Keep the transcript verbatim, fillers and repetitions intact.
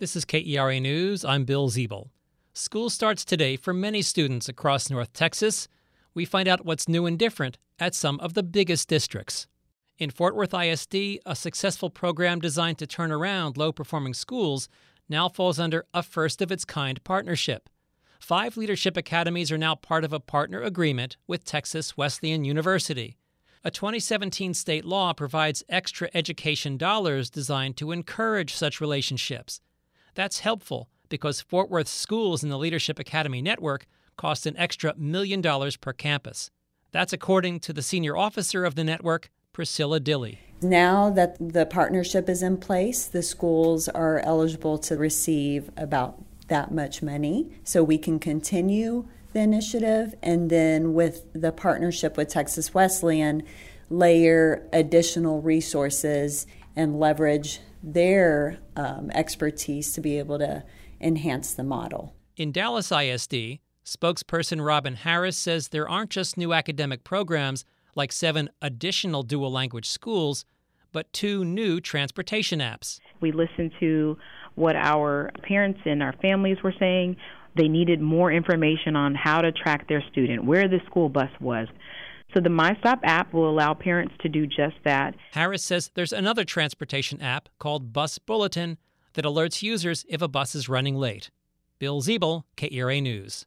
This is K E R A News. I'm Bill Ziebel. School starts today for many students across North Texas. We find out what's new and different at some of the biggest districts. In Fort Worth I S D, a successful program designed to turn around low-performing schools now falls under a first-of-its-kind partnership. Five leadership academies are now part of a partner agreement with Texas Wesleyan University. A twenty seventeen state law provides extra education dollars designed to encourage such relationships. That's helpful because Fort Worth schools in the Leadership Academy network cost an extra million dollars per campus. That's according to the senior officer of the network, Priscilla Dilley. Now that the partnership is in place, the schools are eligible to receive about that much money, so we can continue the initiative, and then with the partnership with Texas Wesleyan, layer additional resources and leverage their um, expertise to be able to enhance the model. In Dallas I S D, spokesperson Robin Harris says there aren't just new academic programs like seven additional dual language schools, but two new transportation apps. We listened to what our parents and our families were saying. They needed more information on how to track their student, where the school bus was. So the MyStop app will allow parents to do just that. Harris says there's another transportation app called Bus Bulletin that alerts users if a bus is running late. Bill Ziebel, K E R A News.